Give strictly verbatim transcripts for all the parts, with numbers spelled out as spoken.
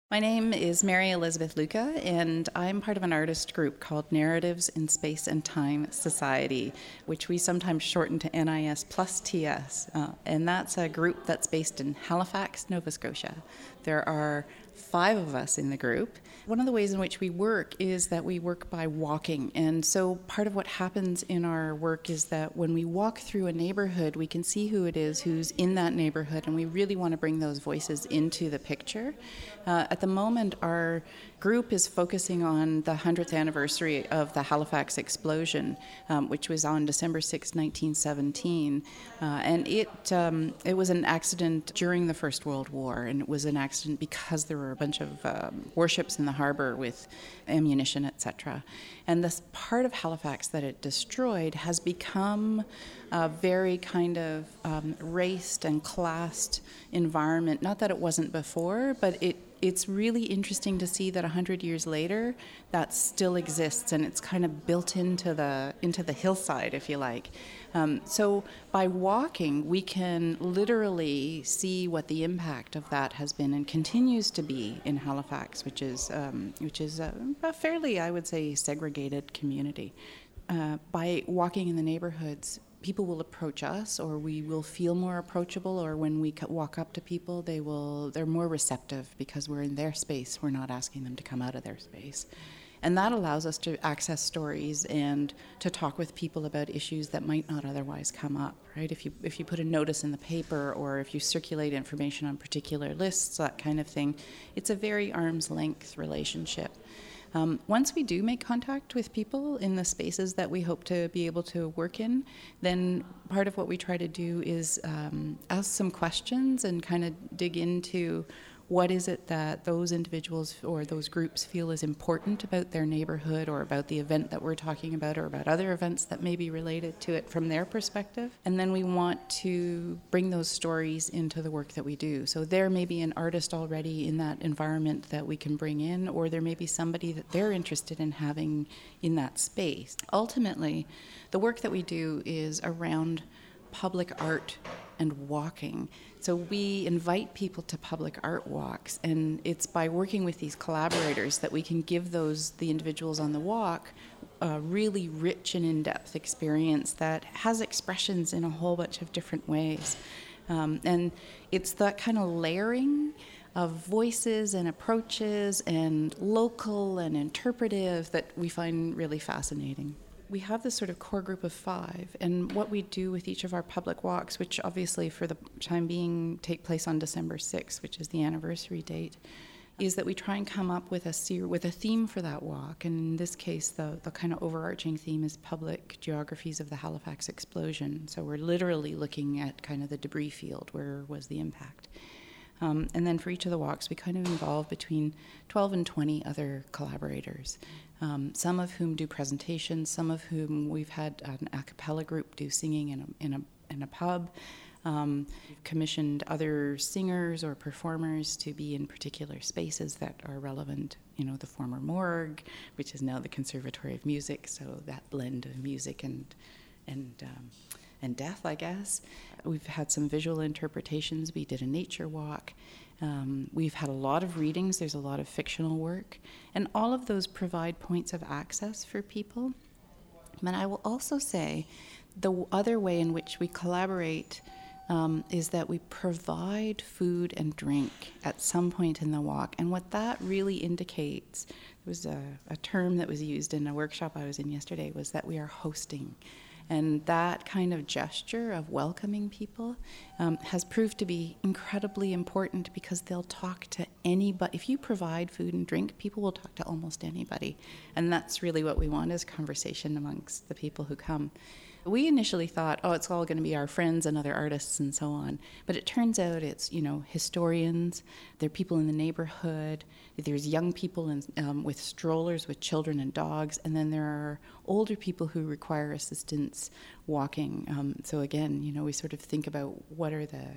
My name is Mary Elizabeth Luca, and I'm part of an artist group called Narratives in Space and Time Society, which we sometimes shorten to N I S plus T S. Uh, and that's a group that's based in Halifax, Nova Scotia. There are five of us in the group. One of the ways in which we work is that we work by walking. And so part of what happens in our work is that when we walk through a neighborhood, we can see who it is who's in that neighborhood, and we really want to bring those voices into the picture. Uh, at the moment, our group is focusing on the hundredth anniversary of the Halifax explosion, um, which was on December sixth, nineteen seventeen. Uh, and it um, it was an accident during the First World War, and it was an accident because there were a bunch of um, warships in the harbor with ammunition, et cetera. And this part of Halifax that it destroyed has become a very kind of um, raced and classed environment. Not that it wasn't before, but it it's really interesting to see that one hundred years later that still exists, and it's kind of built into the into the hillside, if you like. Um, so by walking, we can literally see what the impact of that has been and continues to be in Halifax, which is um, which is a, a fairly, I would say, segregated community. Uh, by walking in the neighborhoods, people will approach us, or we will feel more approachable, or when we walk up to people, they will they're more receptive because we're in their space. We're not asking them to come out of their space. And that allows us to access stories and to talk with people about issues that might not otherwise come up, right? If you if you put a notice in the paper, or if you circulate information on particular lists, that kind of thing, it's a very arm's length relationship. Um, once we do make contact with people in the spaces that we hope to be able to work in, then part of what we try to do is um, ask some questions and kind of dig into what is it that those individuals or those groups feel is important about their neighborhood, or about the event that we're talking about, or about other events that may be related to it from their perspective. And then we want to bring those stories into the work that we do. So there may be an artist already in that environment that we can bring in, or there may be somebody that they're interested in having in that space. Ultimately, the work that we do is around public art and walking. So we invite people to public art walks, and it's by working with these collaborators that we can give those the individuals on the walk a really rich and in-depth experience that has expressions in a whole bunch of different ways. Um, and it's that kind of layering of voices and approaches and local and interpretive that we find really fascinating. We have this sort of core group of five, and what we do with each of our public walks, which obviously for the time being take place on December sixth, which is the anniversary date, is that we try and come up with a ser- with a theme for that walk. And in this case, the, the kind of overarching theme is public geographies of the Halifax explosion. So we're literally looking at kind of the debris field, where was the impact. Um, and then for each of the walks, we kind of involve between twelve and twenty other collaborators, um, some of whom do presentations, some of whom we've had an a cappella group do singing in a, in a, in a pub. Um, we've commissioned other singers or performers to be in particular spaces that are relevant. You know, the former morgue, which is now the Conservatory of Music, so that blend of music and and um, and death, I guess. We've had some visual interpretations. We did a nature walk. Um, we've had a lot of readings. There's a lot of fictional work. And all of those provide points of access for people. But I will also say the other way in which we collaborate um, is that we provide food and drink at some point in the walk. And what that really indicates, there was a, a term that was used in a workshop I was in yesterday, was that we are hosting. And that kind of gesture of welcoming people um, has proved to be incredibly important, because they'll talk to anybody. If you provide food and drink, people will talk to almost anybody. And that's really what we want, is conversation amongst the people who come. We initially thought, oh, it's all going to be our friends and other artists and so on. But it turns out it's, you know, historians, there are people in the neighborhood, there's young people in, um, with strollers with children and dogs, and then there are older people who require assistance walking. Um, so again, you know, we sort of think about what are the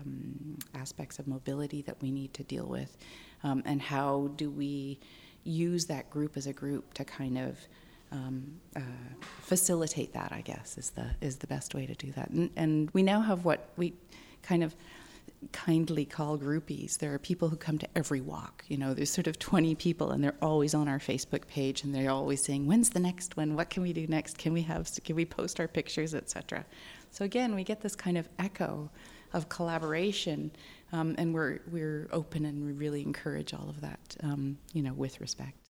um, aspects of mobility that we need to deal with, um, and how do we use that group as a group to kind of Um, uh, facilitate that, I guess, is the is the best way to do that. And, and we now have what we kind of kindly call groupies. There are people who come to every walk. You know, there's sort of twenty people, and they're always on our Facebook page, and they're always saying, "When's the next one? What can we do next? Can we have? Can we post our pictures, et cetera" So again, we get this kind of echo of collaboration, um, and we're we're open, and we really encourage all of that, um, you know, with respect.